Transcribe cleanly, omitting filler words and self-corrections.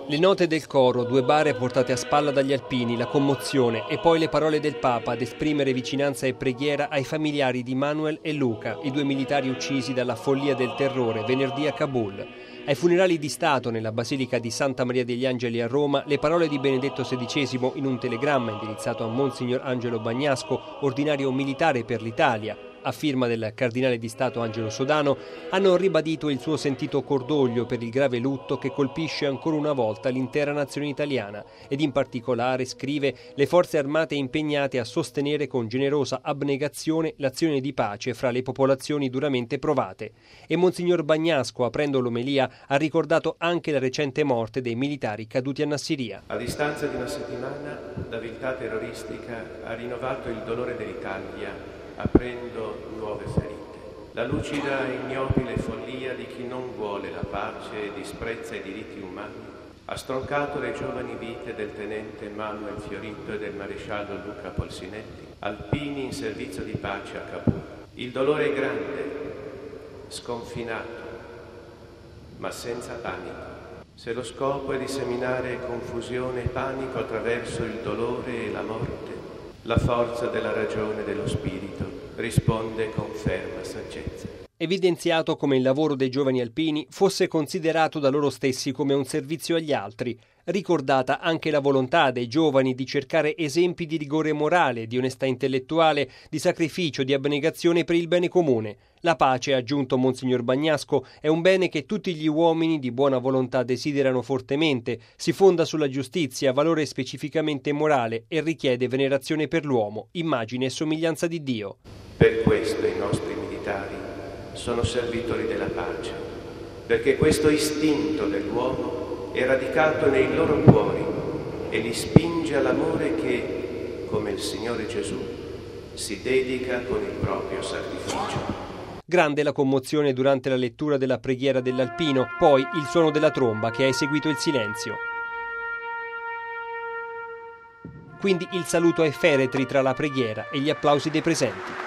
Le note del coro, due bare portate a spalla dagli alpini, la commozione e poi le parole del Papa ad esprimere vicinanza e preghiera ai familiari di Manuel e Luca, i due militari uccisi dalla follia del terrore venerdì a Kabul. Ai funerali di Stato nella Basilica di Santa Maria degli Angeli a Roma, le parole di Benedetto XVI in un telegramma indirizzato a Monsignor Angelo Bagnasco, ordinario militare per l'Italia, a firma del cardinale di Stato Angelo Sodano, hanno ribadito il suo sentito cordoglio per il grave lutto che colpisce ancora una volta l'intera nazione italiana ed in particolare, scrive, le forze armate impegnate a sostenere con generosa abnegazione l'azione di pace fra le popolazioni duramente provate. E Monsignor Bagnasco, aprendo l'omelia, ha ricordato anche la recente morte dei militari caduti a Nassiriya. A distanza di una settimana, la viltà terroristica ha rinnovato il dolore dell'Italia, aprendo nuove ferite. La lucida e ignobile follia di chi non vuole la pace e disprezza i diritti umani ha stroncato le giovani vite del tenente Manuel Fiorito e del maresciallo Luca Polsinetti, alpini in servizio di pace a Kabul. Il dolore è grande, sconfinato, ma senza panico. Se lo scopo è di seminare confusione e panico attraverso il dolore e la morte, la forza della ragione e dello spirito risponde con ferma saggezza. Evidenziato come il lavoro dei giovani alpini fosse considerato da loro stessi come un servizio agli altri, ricordata anche la volontà dei giovani di cercare esempi di rigore morale, di onestà intellettuale, di sacrificio, di abnegazione per il bene comune. La pace, ha aggiunto Monsignor Bagnasco, è un bene che tutti gli uomini di buona volontà desiderano fortemente, si fonda sulla giustizia, valore specificamente morale e richiede venerazione per l'uomo, immagine e somiglianza di Dio. Per questo i nostri militari sono servitori della pace, perché questo istinto dell'uomo è radicato nei loro cuori e li spinge all'amore che, come il Signore Gesù, si dedica con il proprio sacrificio. Grande la commozione durante la lettura della preghiera dell'Alpino, poi il suono della tromba che ha eseguito il silenzio. Quindi il saluto ai feretri tra la preghiera e gli applausi dei presenti.